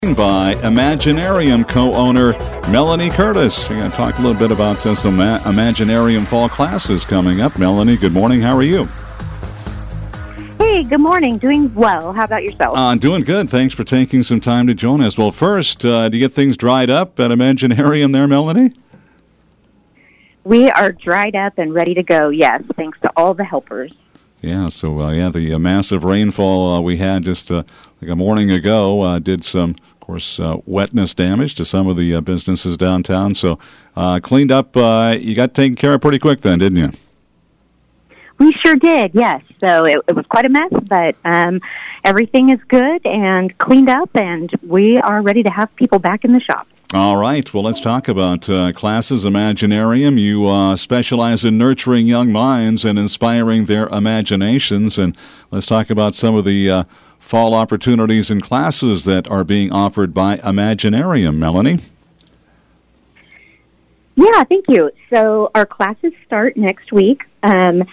By Imaginarium co-owner Melanie Curtis. We're going to talk a little bit about some Imaginarium fall classes coming up. Melanie, good morning. How are you? Hey, good morning. Doing well. How about yourself? Doing good. Thanks for taking some time to join us. Well, first, do you get things dried up at Imaginarium there, Melanie? We are dried up and ready to go, yes, thanks to all the helpers. Yeah, so the massive rainfall we had just like a morning ago did some, of course, wetness damage to some of the businesses downtown. So cleaned up, you got taken care of pretty quick then, didn't you? We sure did, yes. So it was quite a mess, but everything is good and cleaned up, and we are ready to have people back in the shop. All right. Well, let's talk about classes, Imaginarium. You specialize in nurturing young minds and inspiring their imaginations. And let's talk about some of the fall opportunities and classes that are being offered by Imaginarium. Melanie? Yeah, thank you. So our classes start next week, and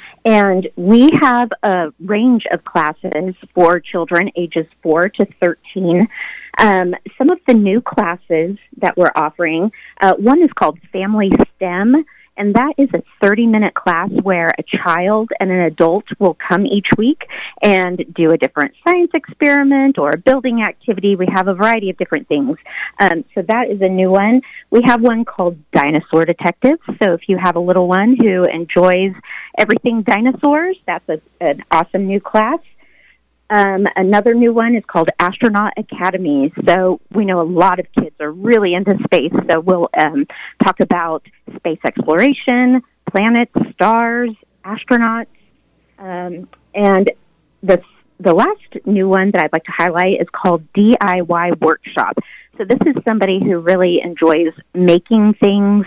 we have a range of classes for children ages 4 to 13. Some of the new classes that we're offering, one is called Family STEM, and that is a 30-minute class where a child and an adult will come each week and do a different science experiment or a building activity. We have a variety of different things. So that is a new one. We have one called Dinosaur Detective. So if you have a little one who enjoys everything dinosaurs, that's an awesome new class. Another new one is called Astronaut Academy. So we know a lot of kids are really into space, so we'll talk about space exploration, planets, stars, astronauts, and the last new one that I'd like to highlight is called DIY Workshop. So this is somebody who really enjoys making things.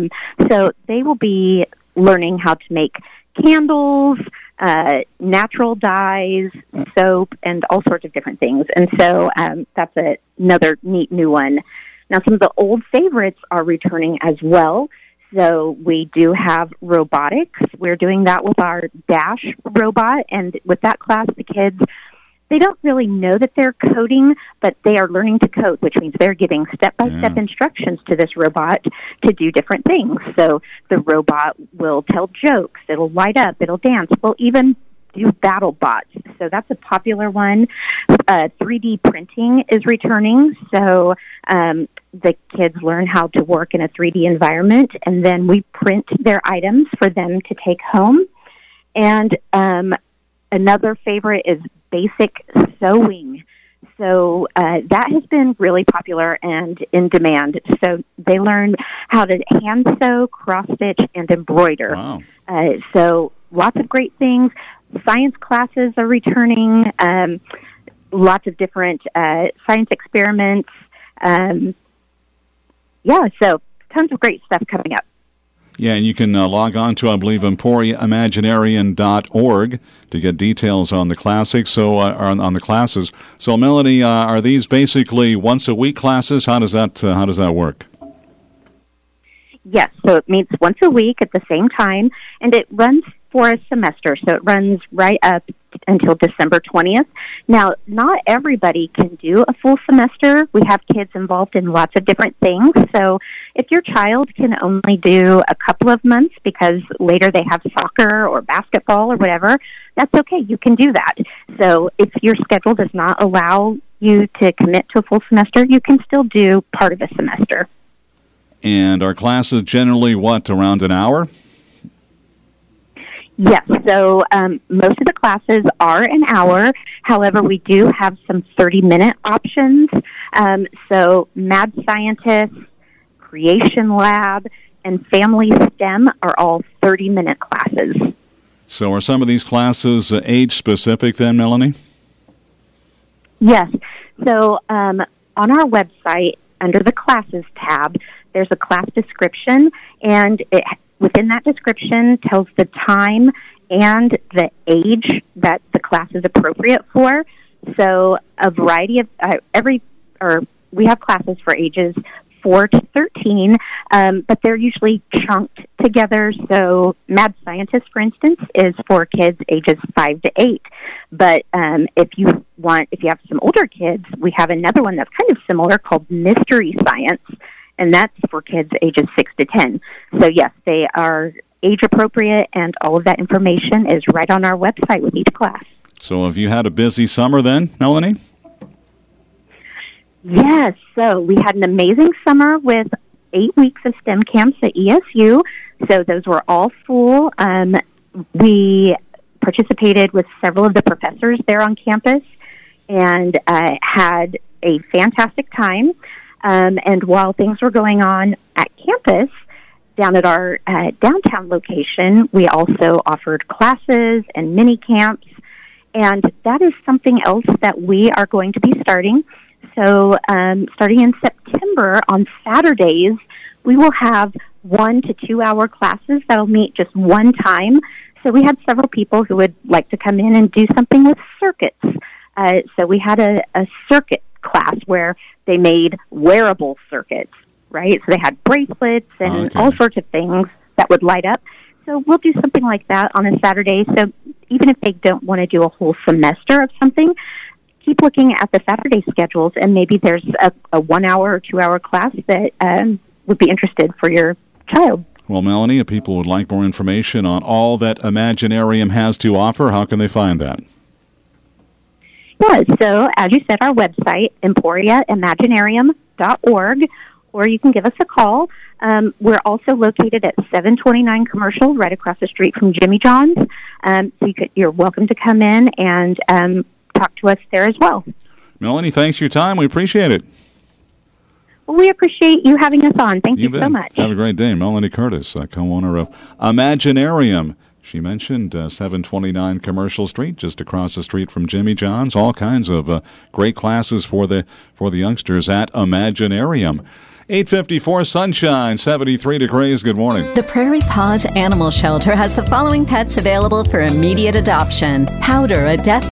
So they will be learning how to make candles, natural dyes, soap, and all sorts of different things. And so that's another neat new one. Now, some of the old favorites are returning as well. So we do have robotics. We're doing that with our Dash robot. And with that class, the kids, they don't really know that they're coding, but they are learning to code, which means they're giving step-by-step instructions to this robot to do different things. So the robot will tell jokes, it'll light up, it'll dance, we'll even do battle bots. So that's a popular one. 3D printing is returning, so the kids learn how to work in a 3D environment, and then we print their items for them to take home. And another favorite is basic sewing. So that has been really popular and in demand. So they learn how to hand sew, cross stitch, and embroider. Wow. So lots of great things. Science classes are returning. Lots of different science experiments. So tons of great stuff coming up. Yeah, and you can log on to, I believe, EmporiaImaginarium.org to get details on the classics. So on the classes. So, Melanie, are these basically once-a-week classes? How does that work? Yes, so it meets once a week at the same time, and it runs for a semester. So it runs right up until December 20th. Now, not everybody can do a full semester. We have kids involved in lots of different things. So if your child can only do a couple of months because later they have soccer or basketball or whatever, that's okay. You can do that. So if your schedule does not allow you to commit to a full semester, you can still do part of a semester. And are classes generally, around an hour? Yes, so most of the classes are an hour. However, we do have some 30-minute options. So Mad Scientist, Creation Lab, and Family STEM are all 30-minute classes. So are some of these classes age-specific then, Melanie? Yes. So on our website, under the Classes tab, there's a class description, and within that description tells the time and the age that the class is appropriate for. So a variety of we have classes for ages 4 to 13. but they're usually chunked together. So Mad Scientist, for instance, is for kids ages 5 to 8. But if you have some older kids, we have another one that's kind of similar called Mystery Science, and that's for kids ages 6 to 10. So yes, they are age appropriate, and all of that information is right on our website with each class. So have you had a busy summer then, Melanie? Yes, so we had an amazing summer with 8 weeks of STEM camps at ESU. So those were all full. We participated with several of the professors there on campus and had a fantastic time. And while things were going on at campus, down at our downtown location, we also offered classes and mini camps. And that is something else that we are going to be starting. So starting in September, on Saturdays, we will have 1 to 2 hour classes that'll meet just one time. So we had several people who would like to come in and do something with circuits. So we had a circuit class where they made wearable circuits, right? So they had bracelets and all sorts of things that would light up. So we'll do something like that on a Saturday. So even if they don't want to do a whole semester of something, keep looking at the Saturday schedules, and maybe there's a 1 hour or 2 hour class that would be interested for your child. Well, Melanie, if people would like more information on all that Imaginarium has to offer, how can they find that? Yeah, so as you said, our website, EmporiaImaginarium.org, or you can give us a call. We're also located at 729 Commercial, right across the street from Jimmy John's. So you're welcome to come in and talk to us there as well. Melanie, thanks for your time. We appreciate it. Well, we appreciate you having us on. Thank you so much. Have a great day. Melanie Curtis, co-owner of Imaginarium. She mentioned 729 Commercial Street, just across the street from Jimmy John's. All kinds of great classes for the youngsters at Imaginarium. 8:54 sunshine, 73 degrees. Good morning. The Prairie Paws Animal Shelter has the following pets available for immediate adoption. Powder, a death